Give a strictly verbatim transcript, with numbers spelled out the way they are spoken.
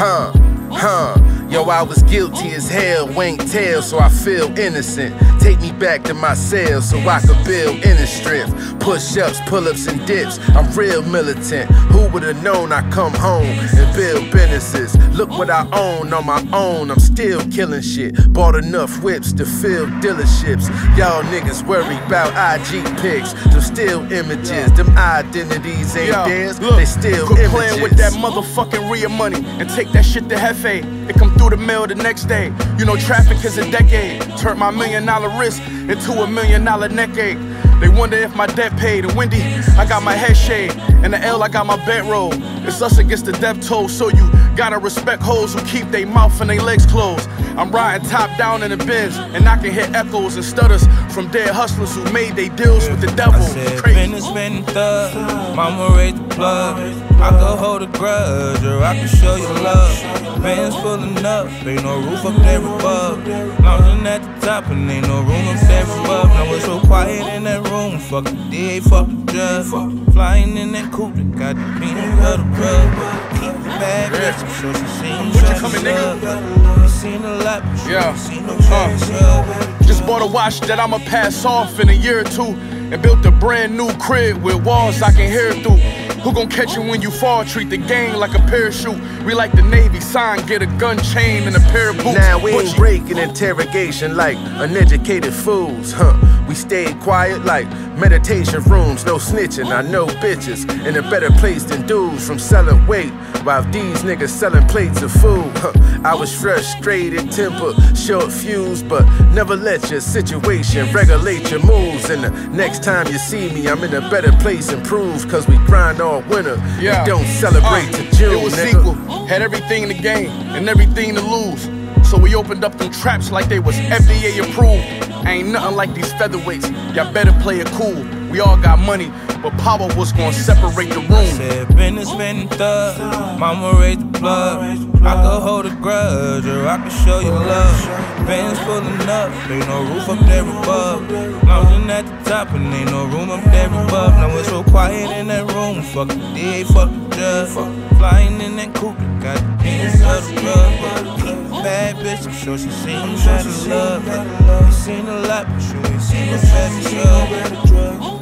Huh, huh. Yo, I was guilty as hell, won't tell, so I feel innocent. Take me back to my cell so I could build inner strength. Push-ups, pull-ups, and dips, I'm real militant. Who would've known I come home and build businesses? Look what I own on my own, I'm still killing shit. Bought enough whips to fill dealerships. Y'all niggas worry about I G pics, them still images. Them identities ain't Yo, theirs, look, they still quit images. playing with that motherfucking real money and take that shit to Hefe. It come through the mail the next day. You know traffic is a decade. Turned my million dollar wrist into a million dollar neck ache. They wonder if my debt paid. And Wendy, I got my head shaved. And the L, I got my bedroll. It's us against the death toll. So you gotta respect hoes who keep their mouth and their legs closed. I'm riding top down in the Benz, and I can hear echoes and stutters from dead hustlers who made their deals with the devil. I said, business spending thug, mama raised the plug. I could hold a grudge, or I could show you love. Bands pulling up, ain't no roof up there above. Lounging at the top, and ain't no room up there above. Now it's so quiet in that room, fuck the D A, fuck the judge. Flying in that coupe, got the peanut butter rub. Keep the bad bitch, I'm sure she seen What you coming, nigga? You seen a lot, but you Yeah. ain't seen no Uh. chance. Just bought a watch that I'ma pass off in a year or two, and built a brand new crib with walls I can hear through. Who gon' catch you when you fall? Treat the gang like a parachute. We like the Navy, sign, get a gun chain and a pair of boots. Now we ain't Butchie. breaking interrogation like uneducated fools, huh? We stayed quiet like meditation rooms, no snitching. I know bitches in a better place than dudes from selling weight, while these niggas selling plates of food, huh? I was frustrated, temper, short fuse, but never let your situation regulate your moves. And the next time you see me, I'm in a better place, improve, cause we grind all winter. Yeah. We don't celebrate Uh, to June, It was nigga. equal, had everything to gain and everything to lose. So we opened up them traps like they was F D A approved. Ain't nothing like these featherweights, y'all better play it cool. We all got money, but power was gonna separate the room. Said business spending thug, mama raised the plug. I could hold a grudge, or I could show you love. Bands pulling up, ain't no roof up there above. Lounging at the top, and ain't no room up there above. Now it's so quiet in that room, fuck the D A, fuck the judge. Flying in that coupe, got the peanut butter rub. Keep a bad bitch, I'm sure she seen better love. You seen a lot, but you ain't seen no better drug.